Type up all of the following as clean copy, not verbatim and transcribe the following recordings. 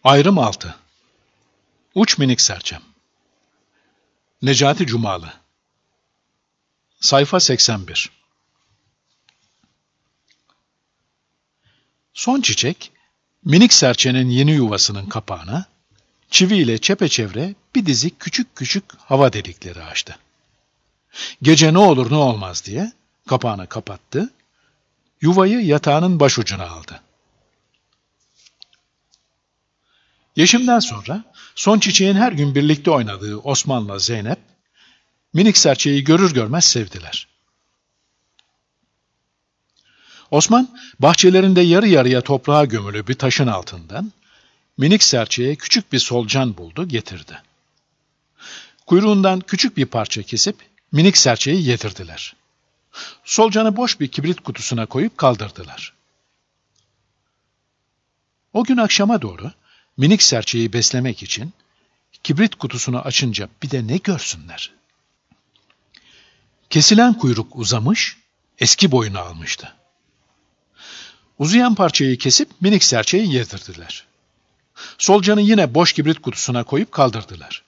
Ayrım 6. Uç minik serçem. Necati Cumalı. Sayfa 81. Son çiçek, minik serçenin yeni yuvasının kapağına, çiviyle çepeçevre bir dizi küçük küçük hava delikleri açtı. Gece ne olur ne olmaz diye kapağını kapattı, yuvayı yatağının başucuna aldı. Yeşimden sonra son çiçeğin her gün birlikte oynadığı Osman'la Zeynep, minik serçeyi görür görmez sevdiler. Osman, bahçelerinde yarı yarıya toprağa gömülü bir taşın altından minik serçeye küçük bir solucan buldu, getirdi. Kuyruğundan küçük bir parça kesip minik serçeyi yedirdiler. Solucanı boş bir kibrit kutusuna koyup kaldırdılar. O gün akşama doğru minik serçeyi beslemek için kibrit kutusunu açınca bir de ne görsünler? Kesilen kuyruk uzamış, eski boyunu almıştı. Uzayan parçayı kesip minik serçeyi yedirdiler. Solucanı yine boş kibrit kutusuna koyup kaldırdılar.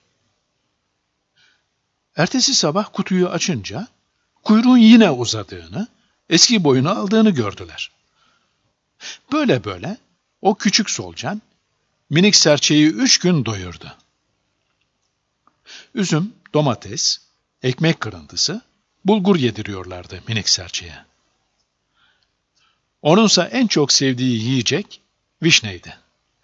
Ertesi sabah kutuyu açınca kuyruğun yine uzadığını, eski boyunu aldığını gördüler. Böyle böyle o küçük solucan minik serçeyi 3 gün doyurdu. Üzüm, domates, ekmek kırıntısı, bulgur yediriyorlardı minik serçeye. Onunsa en çok sevdiği yiyecek vişneydi.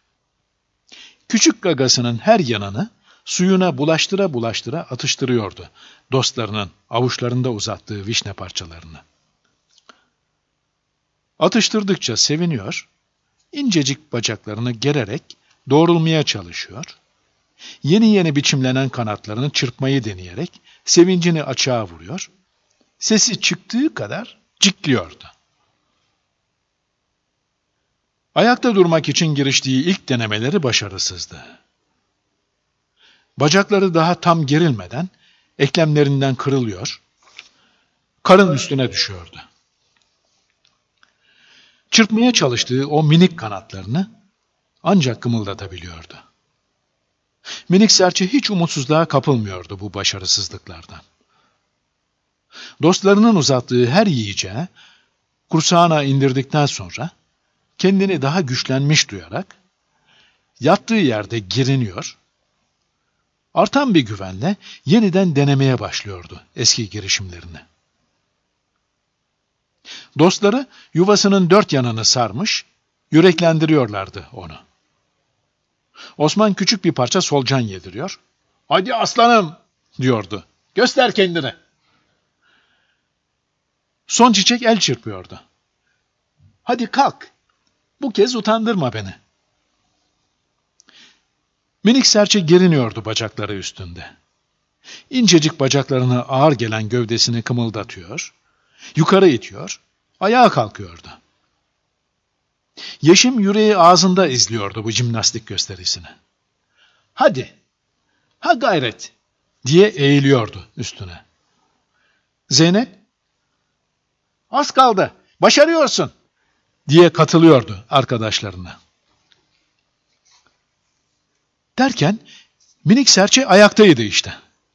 Küçük gagasının her yanını suyuna bulaştıra bulaştıra atıştırıyordu dostlarının avuçlarında uzattığı vişne parçalarını. Atıştırdıkça seviniyor, incecik bacaklarını gererek doğrulmaya çalışıyor, yeni yeni biçimlenen kanatlarını çırpmayı deneyerek sevincini açığa vuruyor, sesi çıktığı kadar cikliyordu. Ayakta durmak için giriştiği ilk denemeleri başarısızdı. Bacakları daha tam gerilmeden eklemlerinden kırılıyor, karın üstüne düşüyordu. Çırpmaya çalıştığı o minik kanatlarını ancak kımıldatabiliyordu. Minik serçe hiç umutsuzluğa kapılmıyordu bu başarısızlıklardan. Dostlarının uzattığı her yiyeceği kursağına indirdikten sonra kendini daha güçlenmiş duyarak yattığı yerde geriniyor, artan bir güvenle yeniden denemeye başlıyordu eski girişimlerini. Dostları yuvasının 4 yanını sarmış, yüreklendiriyorlardı onu. Osman küçük bir parça solucan yediriyor. "Hadi aslanım!" diyordu. "Göster kendini!" Son çiçek el çırpıyordu. "Hadi kalk! Bu kez utandırma beni!" Minik serçe geriniyordu bacakları üstünde. İncecik bacaklarına ağır gelen gövdesini kımıldatıyor, yukarı itiyor, ayağa kalkıyordu. Yeşim yüreği ağzında izliyordu bu jimnastik gösterisini. "Hadi, ha gayret!" diye eğiliyordu üstüne. Zeynep, "Az kaldı, başarıyorsun!" diye katılıyordu arkadaşlarına. Derken minik serçe ayaktaydı işte.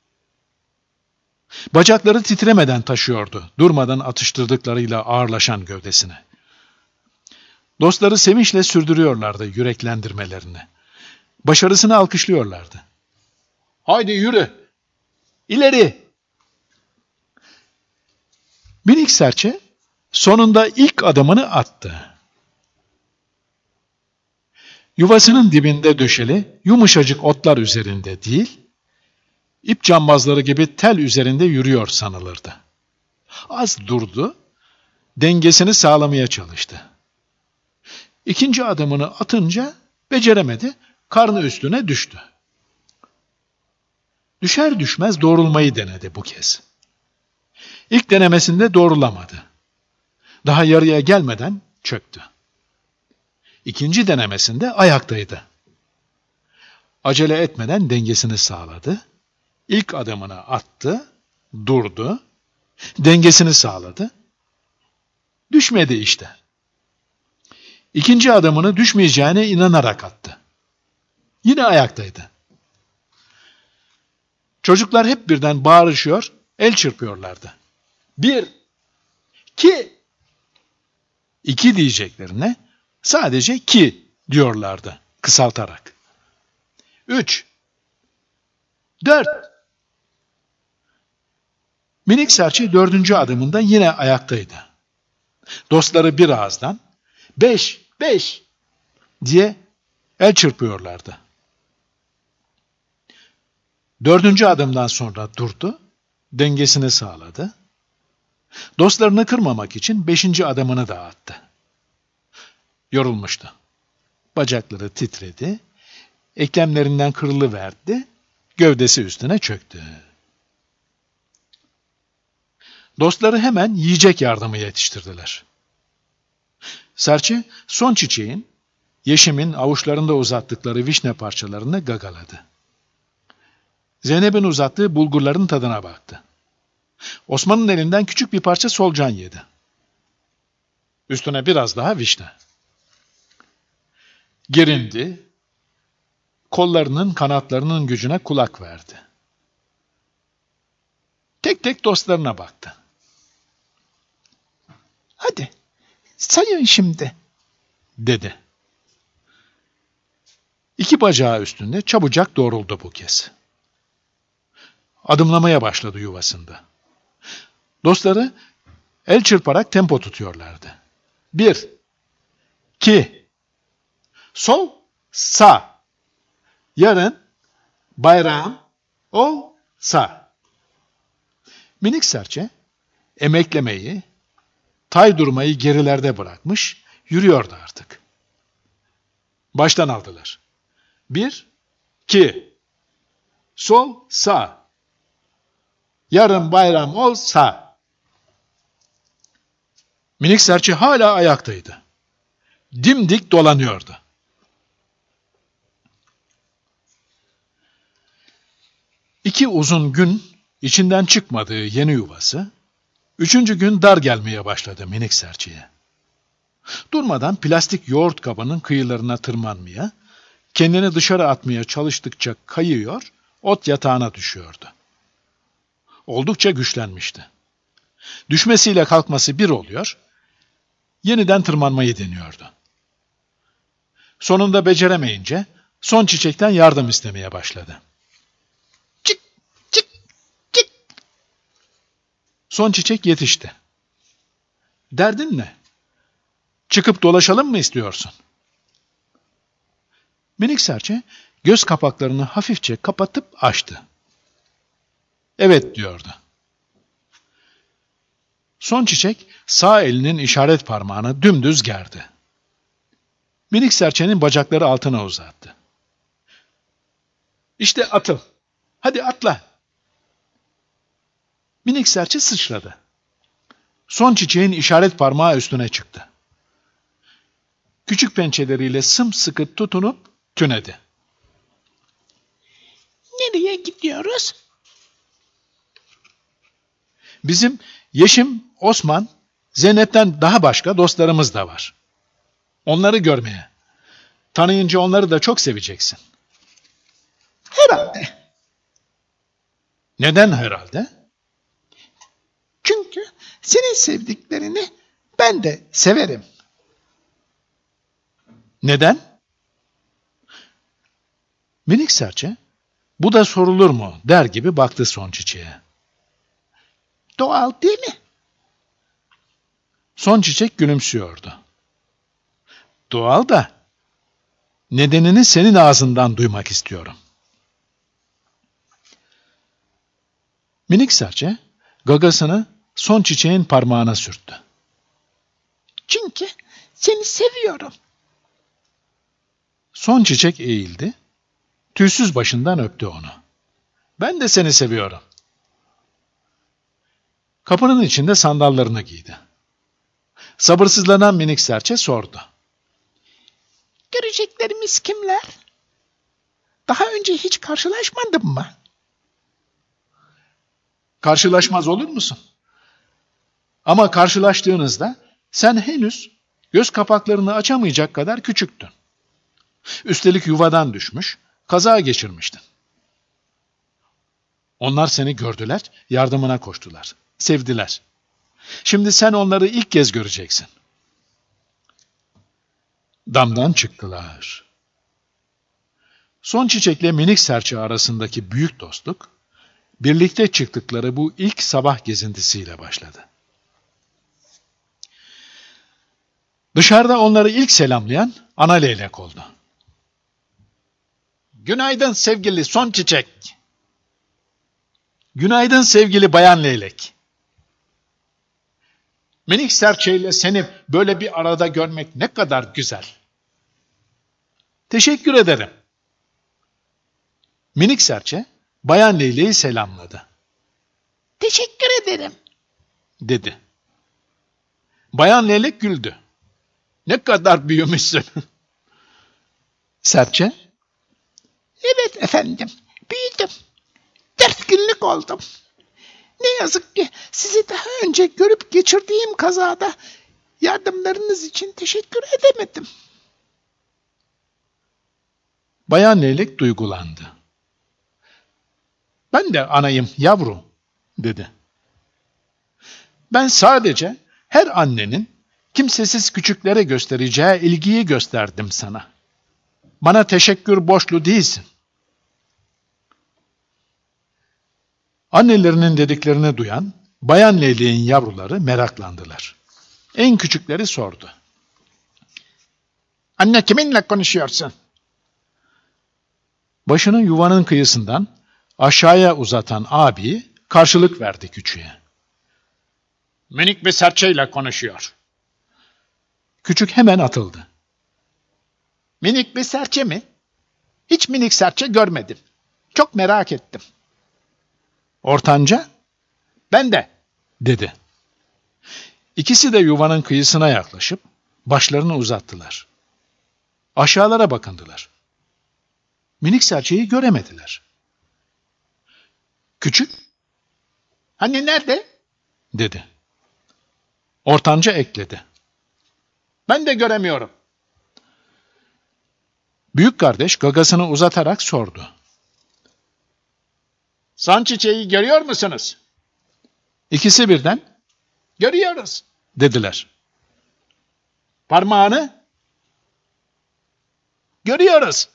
Bacakları titremeden taşıyordu, durmadan atıştırdıklarıyla ağırlaşan gövdesini. Dostları sevinçle sürdürüyorlardı yüreklendirmelerini. Başarısını alkışlıyorlardı. "Haydi yürü! İleri!" Minik serçe sonunda ilk adımını attı. Yuvasının dibinde döşeli yumuşacık otlar üzerinde değil, ip cambazları gibi tel üzerinde yürüyor sanılırdı. Az durdu, dengesini sağlamaya çalıştı. İkinci adımını atınca beceremedi, karnı üstüne düştü. Düşer düşmez doğrulmayı denedi bu kez. İlk denemesinde doğrulamadı. Daha yarıya gelmeden çöktü. İkinci denemesinde ayaktaydı. Acele etmeden dengesini sağladı. İlk adımını attı, durdu, dengesini sağladı. Düşmedi işte. İkinci adımını düşmeyeceğine inanarak attı. Yine ayaktaydı. Çocuklar hep birden bağırışıyor, el çırpıyorlardı. 1, 2, 2 diyeceklerine sadece 2 diyorlardı kısaltarak. 3, 4. Minik serçe 4. adımında yine ayaktaydı. Dostları bir ağızdan 5, 5 diye el çırpıyorlardı. 4. adımdan sonra durdu, dengesini sağladı. Dostlarını kırmamak için 5. adımını da attı. Yorulmuştu. Bacakları titredi, eklemlerinden kırılıverdi, gövdesi üstüne çöktü. Dostları hemen yiyecek yardımı yetiştirdiler. Serçe son çiçeğin, Yeşim'in avuçlarında uzattıkları vişne parçalarını gagaladı. Zeynep'in uzattığı bulgurların tadına baktı. Osman'ın elinden küçük bir parça solucan yedi. Üstüne biraz daha vişne. Gerindi, kollarının kanatlarının gücüne kulak verdi. Tek tek dostlarına baktı. Hadi, sayın şimdi, dedi. 2 bacağı üstünde çabucak doğruldu bu kez. Adımlamaya başladı yuvasında. Dostları el çırparak tempo tutuyorlardı. 1, 2, sol, sağ. Yarın, bayram, ol, sağ. Minik serçe emeklemeyi, tay durmayı gerilerde bırakmış, yürüyordu artık. Baştan aldılar. 1, 2, sol, sağ. Yarın bayram ol, sağ. Minik serçe hala ayaktaydı. Dimdik dolanıyordu. İki uzun gün içinden çıkmadığı yeni yuvası, 3. gün dar gelmeye başladı minik serçeye. Durmadan plastik yoğurt kabının kıyılarına tırmanmaya, kendini dışarı atmaya çalıştıkça kayıyor, ot yatağına düşüyordu. Oldukça güçlenmişti. Düşmesiyle kalkması bir oluyor, yeniden tırmanmayı deniyordu. Sonunda beceremeyince son çiçekten yardım istemeye başladı. çık, çık, çık. Son çiçek yetişti. Derdin ne? Çıkıp dolaşalım mı istiyorsun? Minik serçe göz kapaklarını hafifçe kapatıp açtı. Evet diyordu. Son çiçek sağ elinin işaret parmağını dümdüz gerdi. Minik serçenin bacakları altına uzattı. İşte atıl. Hadi atla. Minik serçe sıçradı. Son çiçeğin işaret parmağı üstüne çıktı. Küçük pençeleriyle sımsıkı tutunup tünedi. Nereye gidiyoruz? Bizim Yeşim, Osman, Zeynep'ten daha başka dostlarımız da var. Onları görmeye. Tanıyınca onları da çok seveceksin. Herhalde. Neden herhalde? Çünkü senin sevdiklerini ben de severim. Neden? Minik serçe, bu da sorulur mu der gibi baktı son çiçeğe. Doğal değil mi? Son çiçek gülümsüyordu. Doğal da, nedenini senin ağzından duymak istiyorum. Minik serçe, gagasını son çiçeğin parmağına sürttü. Çünkü seni seviyorum. Son çiçek eğildi, tüysüz başından öptü onu. Ben de seni seviyorum. Kapının içinde sandallarını giydi. Sabırsızlanan minik serçe sordu. Göreceklerimiz kimler? Daha önce hiç karşılaşmadın mı? Karşılaşmaz olur musun? Ama karşılaştığınızda sen henüz göz kapaklarını açamayacak kadar küçüktün. Üstelik yuvadan düşmüş, kaza geçirmiştin. Onlar seni gördüler, yardımına koştular, sevdiler. Şimdi sen onları ilk kez göreceksin. Damdan çıktılar. Son Çiçek'le minik serçe arasındaki büyük dostluk, birlikte çıktıkları bu ilk sabah gezintisiyle başladı. Dışarıda onları ilk selamlayan ana leylek oldu. Günaydın sevgili Son Çiçek. Günaydın sevgili bayan leylek. Minik serçeyle seni böyle bir arada görmek ne kadar güzel. Teşekkür ederim. Minik serçe bayan leyleği selamladı. Teşekkür ederim, dedi. Bayan leylek güldü. Ne kadar büyümüşsün. Serçe, evet efendim, büyüdüm. 4 günlük oldum. Ne yazık ki sizi daha önce görüp geçirdiğim kazada yardımlarınız için teşekkür edemedim. bayan leylek duygulandı. Ben de anayım yavrum, dedi. Ben sadece her annenin kimsesiz küçüklere göstereceği ilgiyi gösterdim sana. Bana teşekkür borçlu değilsin. Annelerinin dediklerini duyan bayan leyleğin yavruları meraklandılar. En küçükleri sordu. Anne, kiminle konuşuyorsun? Başını yuvanın kıyısından aşağıya uzatan abi karşılık verdi küçüğe. Minik bir serçeyle konuşuyor. Küçük hemen atıldı. Minik bir serçe mi? Hiç minik serçe görmedim. Çok merak ettim. Ortanca, Ben de. dedi. İkisi de yuvanın kıyısına yaklaşıp başlarını uzattılar. Aşağılara bakındılar. Minik serçeyi göremediler. Küçük, Hani nerede? dedi. Ortanca ekledi. Ben de göremiyorum. Büyük kardeş gagasını uzatarak sordu. Son Çiçeği görüyor musunuz? İkisi birden Görüyoruz. dediler. Parmağını? Görüyoruz.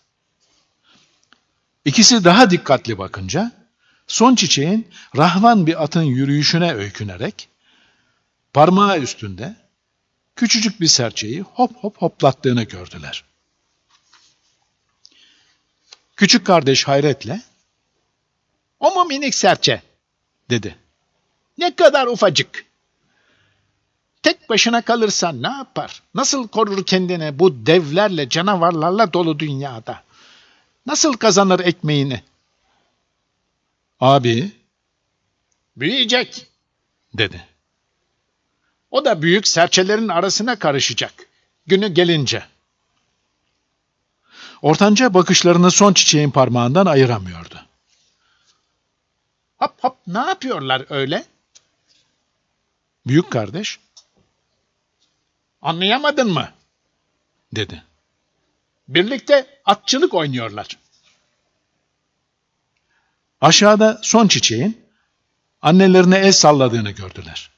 İkisi daha dikkatli bakınca Son Çiçeğin rahvan bir atın yürüyüşüne öykünerek parmağı üstünde küçücük bir serçeyi hop hop hoplattığını gördüler. Küçük kardeş hayretle O mu minik serçe? dedi. Ne kadar ufacık. Tek başına kalırsa ne yapar? Nasıl korur kendini bu devlerle, canavarlarla dolu dünyada? Nasıl kazanır ekmeğini? Abi, Büyüyecek. dedi. O da büyük serçelerin arasına karışacak. Günü gelince. Ortanca bakışlarını Son Çiçeğin parmağından ayıramıyordu. Hop hop, ne yapıyorlar öyle? Büyük kardeş, Anlayamadın mı? dedi. Birlikte atçılık oynuyorlar. Aşağıda Son Çiçeğin annelerine el salladığını gördüler.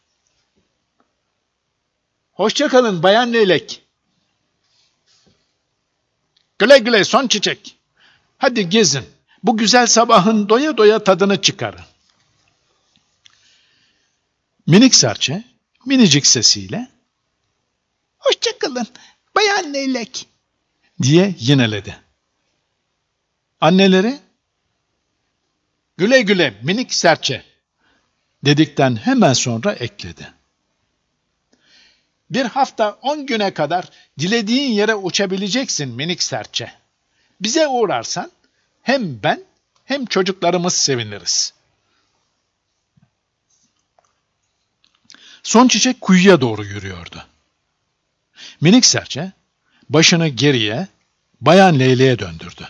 Hoşça kalın bayan leylek. Güle güle Son Çiçek. Hadi gezin. Bu güzel sabahın doya doya tadını çıkarın. Minik serçe minicik sesiyle Hoşça kalın bayan leylek. diye yineledi. Anneleri Güle güle minik serçe. dedikten hemen sonra ekledi. Bir hafta 10 güne kadar dilediğin yere uçabileceksin minik serçe. Bize uğrarsan hem ben hem çocuklarımız seviniriz. Son Çiçek kuyuya doğru yürüyordu. Minik serçe başını geriye bayan leyleğe döndürdü.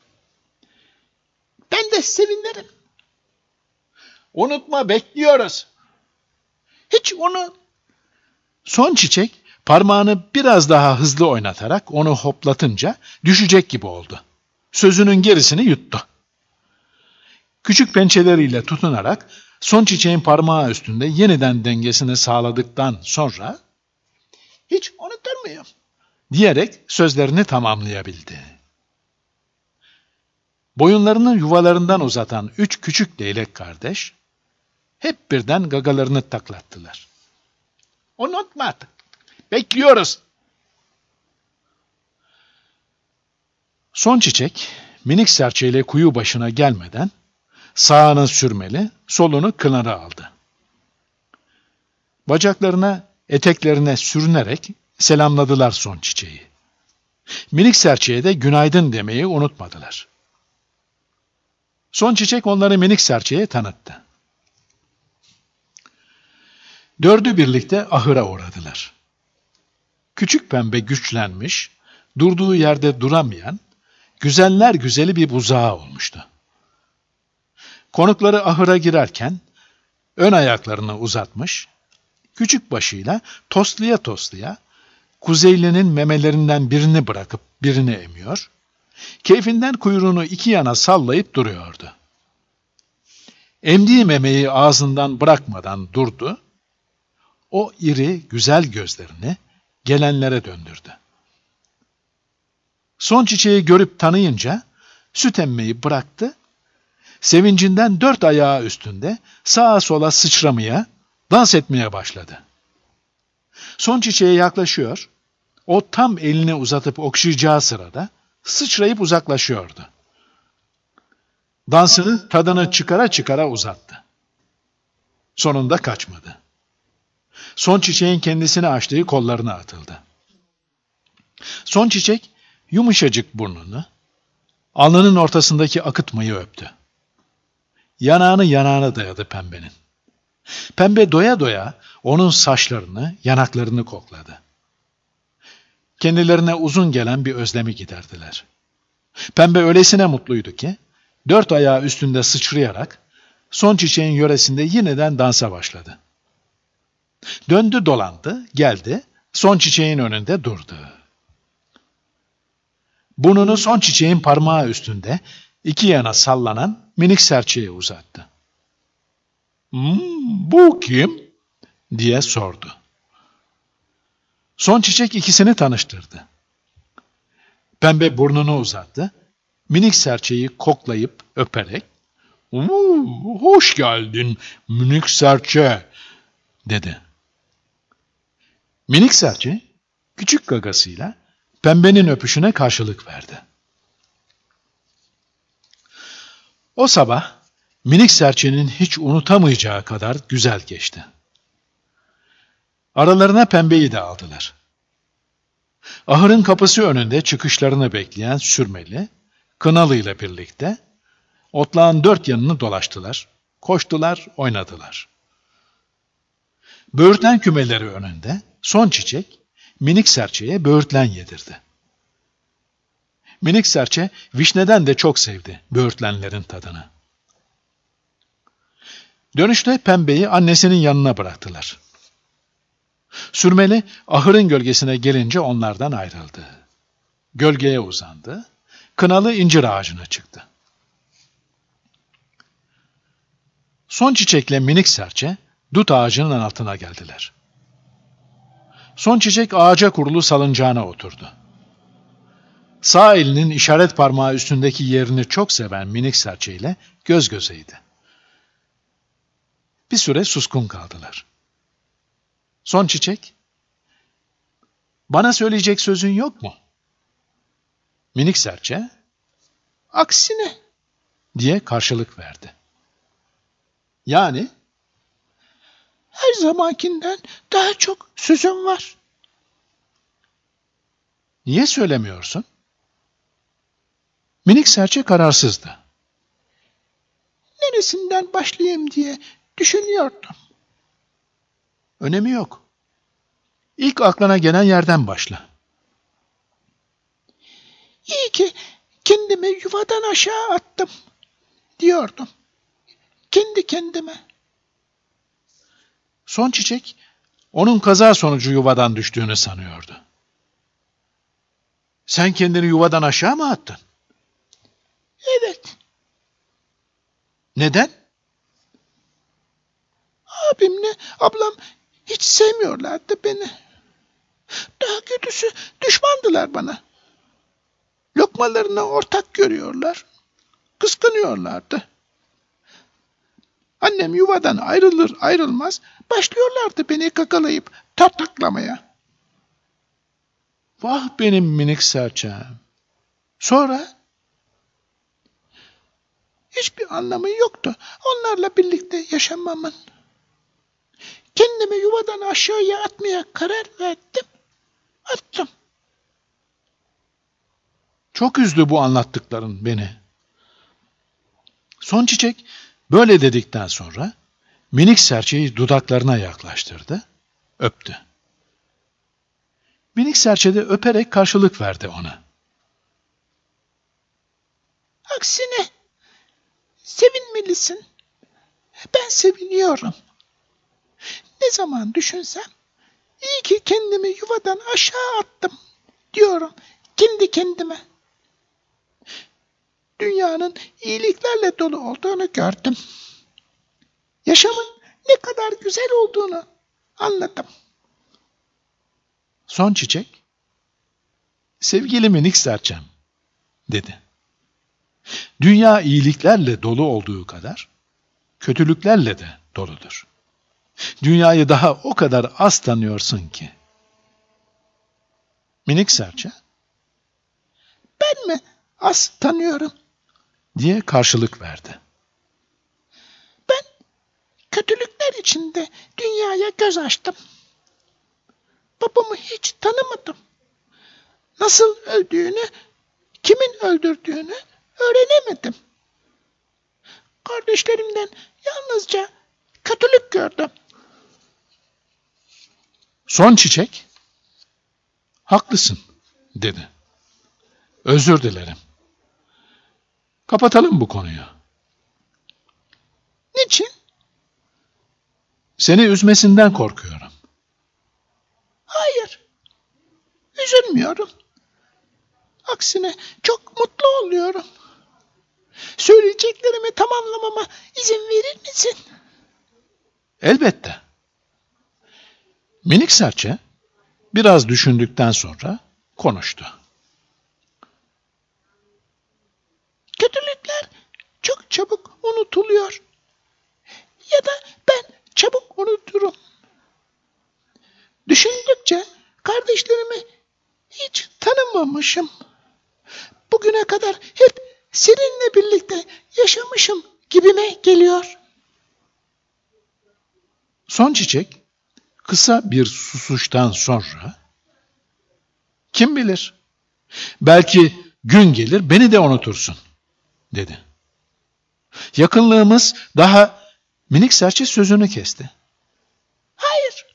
Ben de sevinirim. Unutma, bekliyoruz. Hiç onu... Son Çiçek parmağını biraz daha hızlı oynatarak onu hoplatınca düşecek gibi oldu. sözünün gerisini yuttu. Küçük pençeleriyle tutunarak son çiçeğin parmağı üstünde yeniden dengesini sağladıktan sonra "Hiç unutur muyum?" diyerek sözlerini tamamlayabildi. Boyunlarını yuvalarından uzatan 3 küçük leylek kardeş hep birden gagalarını taklattılar. "Unutma, bekliyoruz." Son çiçek minik serçeyle kuyu başına gelmeden sağını sürmeli, solunu kınara aldı. Bacaklarına, eteklerine sürünerek selamladılar son çiçeği. Minik serçeye de günaydın demeyi unutmadılar. Son çiçek onları minik serçeye tanıttı. Dördü birlikte ahıra uğradılar. Küçük pembe güçlenmiş, durduğu yerde duramayan, güzeller güzeli bir buzağı olmuştu. Konukları ahıra girerken ön ayaklarını uzatmış, küçük başıyla toslaya toslaya Kuzeylinin memelerinden birini bırakıp birini emiyor, keyfinden kuyruğunu iki yana sallayıp duruyordu. Emdiği memeyi ağzından bırakmadan durdu, o iri güzel gözlerini gelenlere döndürdü. Son çiçeği görüp tanıyınca süt emmeyi bıraktı, sevincinden 4 ayağı üstünde sağa sola sıçramaya, dans etmeye başladı. Son çiçeğe yaklaşıyor, o tam elini uzatıp okşayacağı sırada sıçrayıp uzaklaşıyordu. Dansını tadını çıkara çıkara uzattı. Sonunda kaçmadı. Son çiçeğin kendisini açtığı kollarına atıldı. Son çiçek yumuşacık burnunu, alnının ortasındaki akıtmayı öptü. Yanağını yanağına dayadı pembenin. Pembe doya doya onun saçlarını, yanaklarını kokladı. Kendilerine uzun gelen bir özlemi giderdiler. Pembe öylesine mutluydu ki, 4 ayağı üstünde sıçrayarak son çiçeğin yöresinde yeniden dansa başladı. Döndü dolandı, geldi, son çiçeğin önünde durdu. Burnunu son çiçeğin parmağı üstünde iki yana sallanan minik serçeye uzattı. "Bu kim?" diye sordu. Son çiçek ikisini tanıştırdı. Pembe burnunu uzattı, minik serçeyi koklayıp öperek "Hoş geldin minik serçe," dedi. Minik serçe küçük gagasıyla pembenin öpüşüne karşılık verdi. O sabah minik serçenin hiç unutamayacağı kadar güzel geçti. Aralarına pembeyi de aldılar. Ahırın kapısı önünde çıkışlarını bekleyen sürmeli, kınalı ile birlikte otlağın 4 yanını dolaştılar, koştular, oynadılar. Böğürtlen kümeleri önünde son çiçek minik serçeye böğürtlen yedirdi. Minik serçe vişneden de çok sevdi böğürtlenlerin tadını. Dönüşte pembeyi annesinin yanına bıraktılar. Sürmeli ahırın gölgesine gelince onlardan ayrıldı. Gölgeye uzandı, kınalı incir ağacına çıktı. Son çiçekle minik serçe dut ağacının altına geldiler. Son çiçek ağaca kurulu salıncağına oturdu. Sağ elinin işaret parmağı üstündeki yerini çok seven minik serçeyle göz gözeydi. Bir süre suskun kaldılar. Son çiçek, "Bana söyleyecek sözün yok mu?" Minik serçe, "Aksine," diye karşılık verdi. Yani, "her zamankinden daha çok sözüm var." "Niye söylemiyorsun?" Minik serçe kararsızdı. "Neresinden başlayayım diye düşünüyordum." "Önemi yok. İlk aklına gelen yerden başla." "İyi ki kendimi yuvadan aşağı attım," diyordum. Kendi kendime. Son çiçek, onun kaza sonucu yuvadan düştüğünü sanıyordu. "Sen kendini yuvadan aşağı mı attın?" Evet. Neden? Abimle ablam hiç sevmiyorlardı beni. Daha kötüsü düşmandılar bana. Lokmalarını ortak görüyorlar. Kıskanıyorlardı. Annem yuvadan ayrılır ayrılmaz başlıyorlardı beni kakalayıp tartaklamaya. Vah benim minik serçem. Sonra? Hiçbir anlamı yoktu onlarla birlikte yaşamamın. Kendimi yuvadan aşağıya atmaya karar verdim. Attım. Çok üzdü bu anlattıkların beni. Son Çiçek böyle dedikten sonra minik serçeyi dudaklarına yaklaştırdı, öptü. Minik serçe de öperek karşılık verdi ona. Aksine sevinmelisin. Ben seviniyorum. Ne zaman düşünsem iyi ki kendimi yuvadan aşağı attım diyorum kendi kendime. Dünyanın iyiliklerle dolu olduğunu gördüm. Yaşamın ne kadar güzel olduğunu anladım. Son Çiçek, sevgili minik serçem, dedi. Dünya iyiliklerle dolu olduğu kadar, kötülüklerle de doludur. Dünyayı daha o kadar az tanıyorsun ki. Minik serçe, Ben mi az tanıyorum? diye karşılık verdi. Ben kötülükler içinde dünyaya göz açtım. Babamı hiç tanımadım. Nasıl öldüğünü, kimin öldürdüğünü öğrenemedim. Kardeşlerimden yalnızca kötülük gördüm. Son Çiçek, haklısın, dedi. Özür dilerim. Kapatalım bu konuyu. Niçin? Seni üzmesinden korkuyorum. Hayır. Üzülmüyorum. Aksine çok mutlu oluyorum. Söyleyeceklerimi tamamlamama izin verir misin? Elbette. Minik serçe biraz düşündükten sonra konuştu. Kötülükler çok çabuk unutuluyor. Ya da ben çabuk unuturum. Düşündükçe kardeşlerimi hiç tanımamışım. Bugüne kadar hep seninle birlikte yaşamışım gibime geliyor. Son Çiçek kısa bir susuştan sonra, kim bilir, belki gün gelir beni de unutursun, dedi. Yakınlığımız daha... Minik serçe sözünü kesti. Hayır.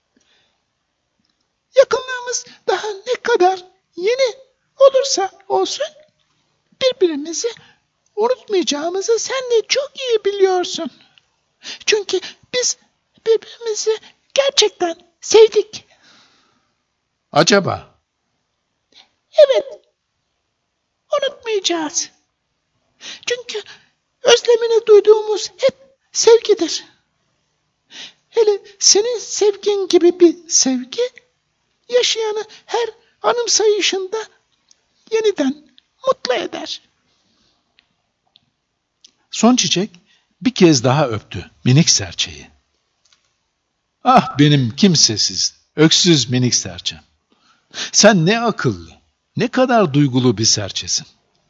Yakınlığımız daha ne kadar yeni olursa olsun birbirimizi unutmayacağımızı sen de çok iyi biliyorsun. Çünkü biz birbirimizi gerçekten sevdik. Acaba? Evet. Unutmayacağız. Çünkü özlemini duyduğumuz hep sevgidir. Hele senin sevgin gibi bir sevgi, yaşayanı her anımsayışında yeniden mutlu eder. Son Çiçek bir kez daha öptü minik serçeyi. Ah benim kimsesiz, öksüz minik serçem. Sen ne akıllı, ne kadar duygulu bir serçesin.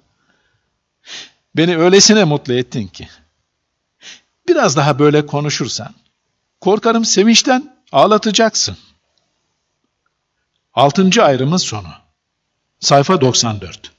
Beni öylesine mutlu ettin ki. Biraz daha böyle konuşursan, korkarım sevinçten ağlatacaksın. 6. ayrımın sonu. Sayfa 94.